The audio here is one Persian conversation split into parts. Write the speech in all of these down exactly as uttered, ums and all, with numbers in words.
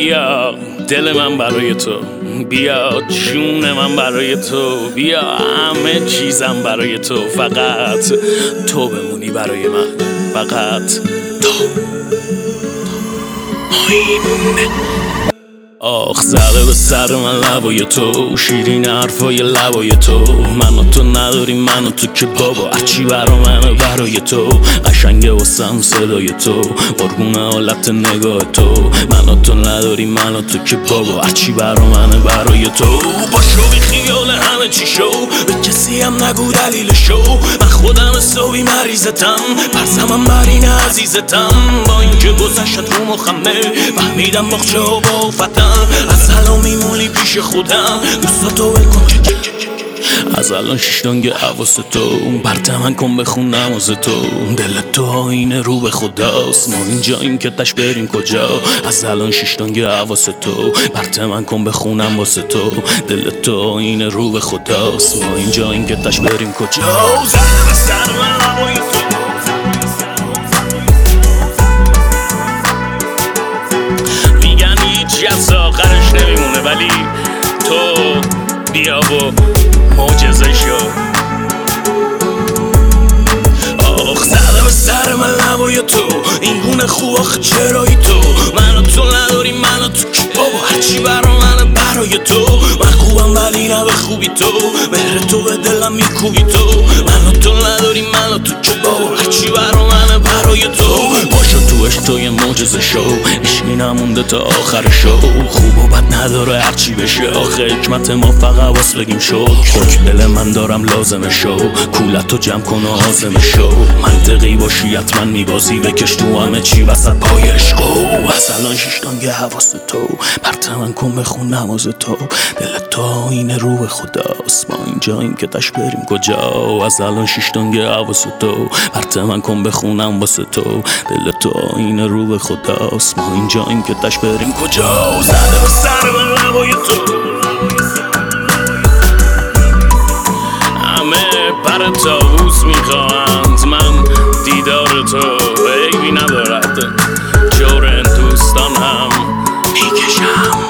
بیا دل من برای تو، بیا جون من برای تو، بیا همه چیزم برای تو، فقط تو بمونی برای من، فقط تو. آخ زده به سر من لبای تو، شیرین حرفای لبای تو، من و تو نداریم من و تو که بابا هرچی برا منه برای تو، قشنگه واسم صدای تو، قربون حالت نگاه تو، من و تو نداریم من و تو که بابا هرچی برا منه برای تو. باشو بی خیال همه چی شو، به کسی هم نگو دلیل شو، من خودم حسابی مریضتم، پرسمم بر این عزیزتم، با اینکه گذشت رو مخمه فهمیدم باخچه ها با فتم، از الان میمونی پیش خودم، دوستاتو ول کن از الان شیشتانگ حواس تو، برت من کن بخون نماز تو، دل تو آینه رو به خداست، ما اینجاییم که تش بریم کجا، از الان شیشتانگ حواس تو، برت من کن بخونم واسه تو، دل تو آینه رو به خداست، ما اینجاییم که تش بریم کجا. زده به سر من لبای تو، میگن هیچی از آخرش نمیمونه، ولی تو بیا و معجزه شو. آخ زده به سر من لبای تو، این گونه خوب آخه چرایی تو، من و تو نداریم من و تو که بابا هرچی برا منه برای تو، من خوبم ولی نه به خوبی تو، مهر تو به دلم میکوبی تو، من و تو نداریم من و تو که بابا هرچی برا منه برای تو. باشو توش تو یه معجزه شو، عشقی نمونده تا آخر شو، خوب و بد نداره هرچی بشه، آخه حکمت ما فقط واس بگیم شو، حکم دل من دارم لازمه شو، کولتو جمع کن و حازمه شو، منطقی باشی حتما میبازی، بکش تو همه چی وسط پای عشقو، از الان شیشتانگ حواس تو، برت من کن بخون نماز تو، دل تو آینه رو به خداست، ما اینجاییم که تش بریم کجا، از الان شیشتانگ حواس تو، برت من کن بخونم واسه تو، دل تو آینه رو به خداست، ما اینجاییم که تش بریم کجا. زده به سر من لبای تو، همه پر طاووس میخواهند، من دیدار تو عیبی ندارد، جور این دوستان هم میکشم.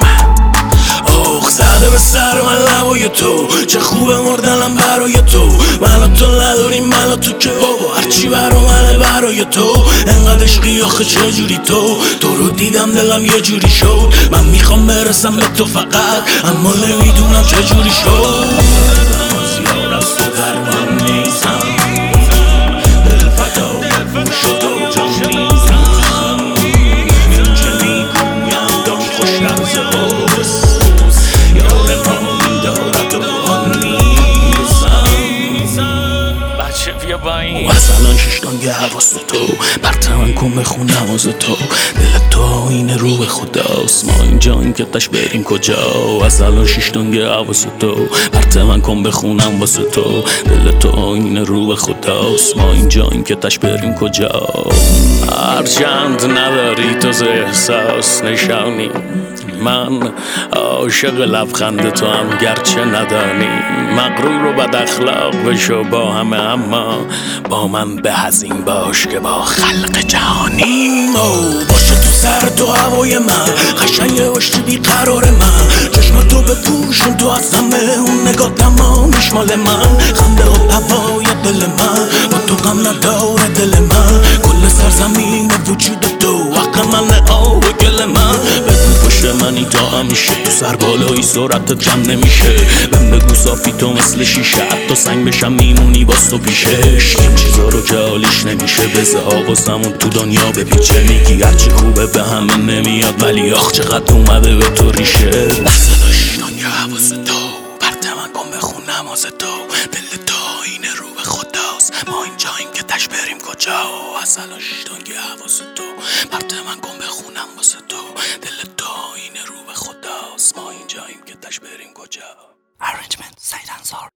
آخ زده به سر من لبای تو، چه خوبه مردنم برای تو، من و تو نداریم من و تو که بابا هرچی برا منه برای تو، انقدر عشقی آخه چجوری تو، تو رو دیدم دلم یه جوری شد، من میخوام برسم به تو فقط، اما نمیدونم چجوری شد، از یار از تو در من نیستم، دل فدا شد و جان میزم، این چه میگویم داری خوش لحظه هاست، یار ما میدارد و آن نیستم. بچه بیا با این از الان شیشتانگ حواس تو، برت من کن بخون نماز تو، دل تو آینه رو به خداست، ما اینجاییم که تش بریم کجا، از الان شیشتانگ حواس تو، برت من کن بخونم واسه تو، دل تو آینه رو به خداست، ما اینجاییم که تش بریم کجا. هرچند نداری تو ز احساس نشانی، من عاشق لبخند تو هم گرچه ندانی، مغرور و بد اخلاق بشو با همه، اما با من به هزین باش که با خلق جهانیم. باشه تو سر تو هوای من، قشنگه باشی بیقرار من، چشم تو بپوشون تو از همه، اون نگاه تمامیش مال من، خنده و هوای دل من، با تو غم نداره دل من، کل سرزمین وجود تو حق من آب گل من، بگو پشت منی تا همیشه، تو سر بالایی سرعتت جمع نمیشه، بهم بگو صافی تو مثل شیشه، حتی سنگ بشم میمونی باز تو پیشش، این چیزا رو که حالیش نمیشه، بزه آوازمون تو دنیا بپیچه، میگی هرچی خوبه به همه نمیاد، ولی آخ چقدر اومده به تو ریشه، دست شیشتانگ حواس تو، برت من کن بخون نماز تو، دل تو آینه رو به خداست، ما اینجاییم که تش بریم کجا، از الان شیشتانگ حواس تو، برت من کن بخونم واسه تو، دل تو آینه رو به خداست، ما اینجاییم که تش بریم کجا. Arrangement سعید انصار.